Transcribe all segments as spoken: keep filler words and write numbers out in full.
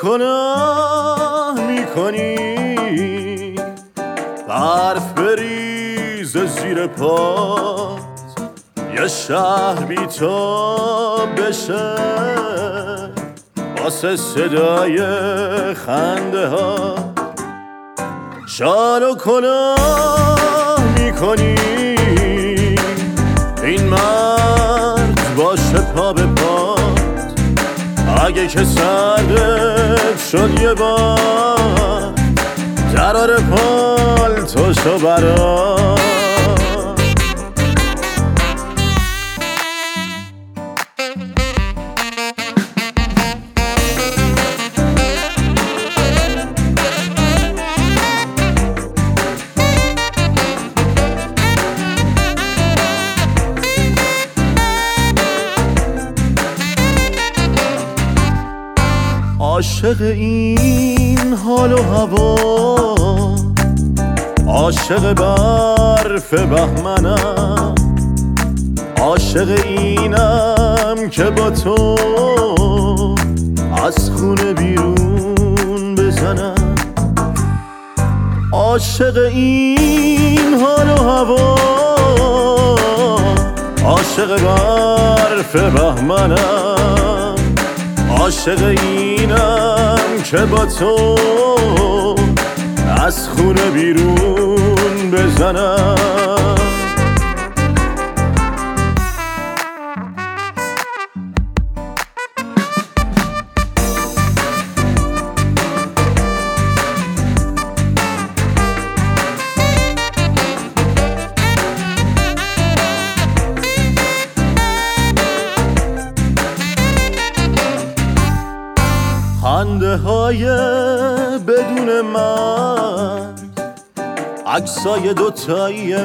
گناه میکنی، برف بریز زیر پات، یه شهر بی تو بشه واسه صدای خنده ها. شال و کلاه میکنی، این مرد باشه پا به پات، اگه که سردت شد یه بار درار پالتوشو برات. عاشق این حال و هوا، عاشق برف بهمنم، عاشق اینم که با تو از خونه بیرون بزنم. عاشق این حال و هوا، عاشق برف بهمنم، عاشق اینم که با تو از خونه بیرون بزنم. خنده های بدون مرگ، عکسای دوتایی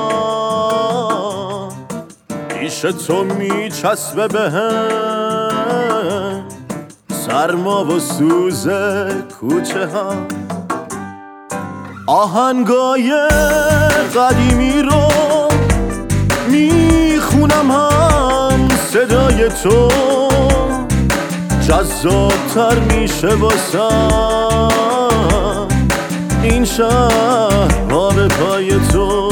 ما، پیش تو میچسبه به هم سرما و سوز کوچه ها. آهنگای قدیمی رو میخونم، هم صدای تو جذابتر میشه واسم این شهر ها به پای تو.